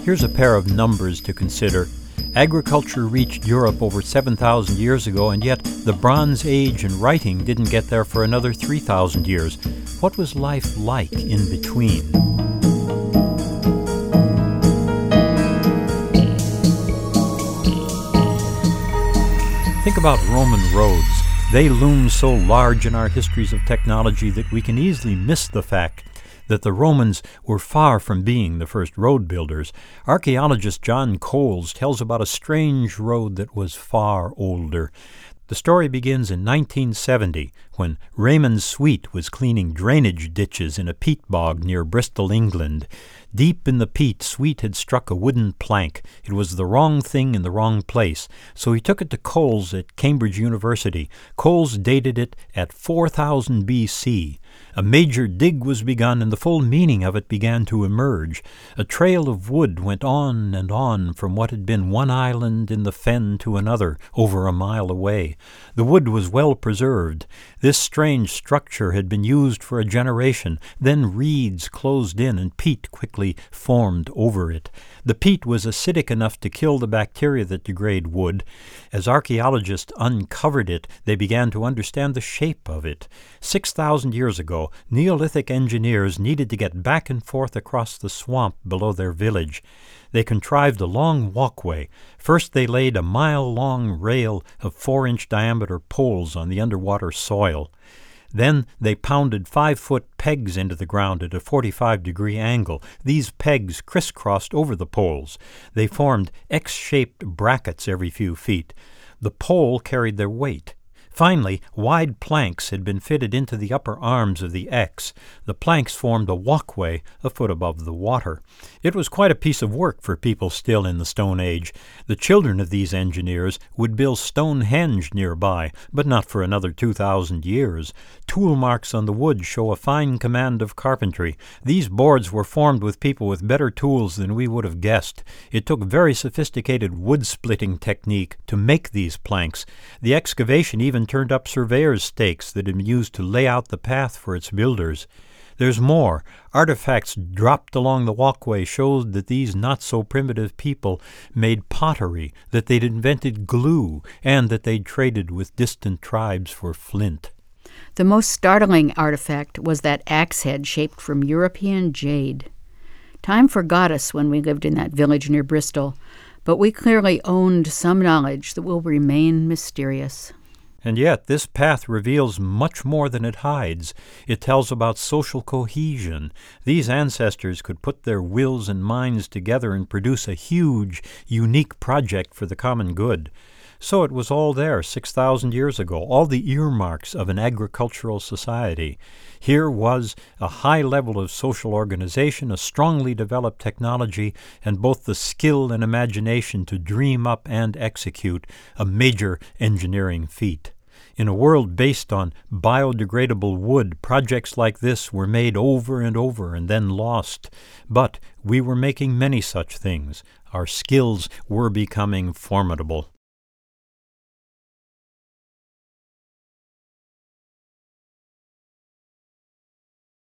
Here's a pair of numbers to consider. Agriculture reached Europe over 7,000 years ago, and yet the Bronze Age in writing didn't get there for another 3,000 years. What was life like in between? Think about Roman roads. They loom so large in our histories of technology that we can easily miss the fact that the Romans were far from being the first road builders. Archaeologist John Coles tells about a strange road that was far older. The story begins in 1970 when Raymond Sweet was cleaning drainage ditches in a peat bog near Bristol, England. Deep in the peat, Sweet had struck a wooden plank. It was the wrong thing in the wrong place, so he took it to Coles at Cambridge University. Coles dated it at 4000 B.C. A major dig was begun, and the full meaning of it began to emerge. A trail of wood went on and on from what had been one island in the fen to another, over a mile away. The wood was well preserved. This strange structure had been used for a generation. Then reeds closed in, and peat quickly formed over it. The peat was acidic enough to kill the bacteria that degrade wood. As archaeologists uncovered it, they began to understand the shape of it. 6,000 years ago, Neolithic engineers needed to get back and forth across the swamp below their village. They contrived a long walkway. First they laid a mile-long rail of 4-inch diameter poles on the underwater soil. Then they pounded 5-foot pegs into the ground at a 45-degree angle. These pegs crisscrossed over the poles. They formed X-shaped brackets every few feet. The pole carried their weight. Finally, wide planks had been fitted into the upper arms of the X. The planks formed a walkway a foot above the water. It was quite a piece of work for people still in the Stone Age. The children of these engineers would build Stonehenge nearby, but not for another 2,000 years. Tool marks on the wood show a fine command of carpentry. These boards were formed with people with better tools than we would have guessed. It took very sophisticated wood-splitting technique to make these planks. The excavation even turned up surveyors' stakes that had been used to lay out the path for its builders. There's more. Artifacts dropped along the walkway showed that these not-so-primitive people made pottery, that they'd invented glue, and that they'd traded with distant tribes for flint. The most startling artifact was that axe head shaped from European jade. Time forgot us when we lived in that village near Bristol, but we clearly owned some knowledge that will remain mysterious. And yet, this path reveals much more than it hides. It tells about social cohesion. These ancestors could put their wills and minds together and produce a huge, unique project for the common good. So it was all there 6,000 years ago, all the earmarks of an agricultural society. Here was a high level of social organization, a strongly developed technology, and both the skill and imagination to dream up and execute a major engineering feat. In a world based on biodegradable wood, projects like this were made over and over and then lost. But we were making many such things. Our skills were becoming formidable.